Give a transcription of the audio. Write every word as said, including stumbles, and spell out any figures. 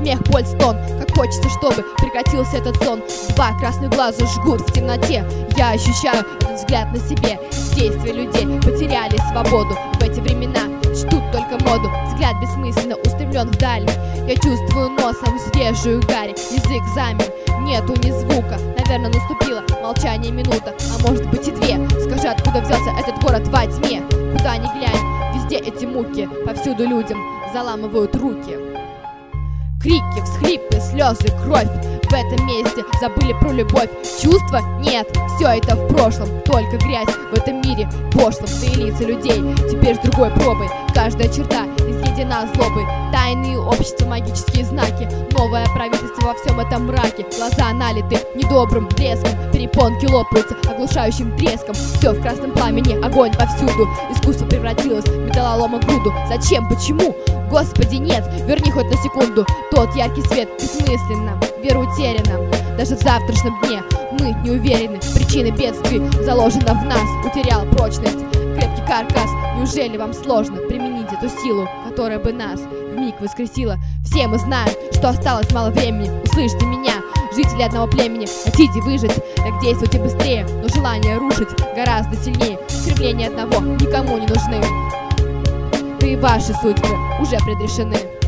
смех, боль, стон. Как хочется, чтобы прекратился этот сон. Два красных глаза жгут в темноте. Я ощущаю этот взгляд на себе. Действия людей потеряли свободу. В эти времена чтут только моду. Взгляд бессмысленно устремлен вдаль. Я чувствую носом свежую гарь. Язык замер, нету ни звука. Наверное, наступила молчание минута, а может быть и две. Скажи, откуда взялся этот город во тьме? Куда ни глянь, везде эти муки. Повсюду людям заламывают руки. Крики, всхлипы, слезы, кровь. В этом месте забыли про любовь. Чувства? Нет, все это в прошлом. Только грязь в этом мире пошлом. Да и лица людей теперь с другой пробой. Каждая черта изъедена злобой. Тайные общества, магические знаки. Новое правительство во всем этом мраке. Глаза налиты недобрым блеском. Перепонки лопаются оглушающим треском. Все в красном пламени, огонь повсюду. Искусство превратилось в металлолома груду. Зачем? Почему? Господи, нет, верни хоть на секунду тот яркий свет. Бессмысленно, вера утеряна. Даже в завтрашнем дне мы не уверены. Причина бедствий заложена в нас. Утерял прочность крепкий каркас. Неужели вам сложно применить эту силу, которая бы нас вмиг воскресила? Все мы знаем, что осталось мало времени. Услышьте меня, жители одного племени. Хотите выжить, так действуйте быстрее. Но желание рушить гораздо сильнее. Кривления одного никому не нужны. Да и ваши судьбы уже предрешены.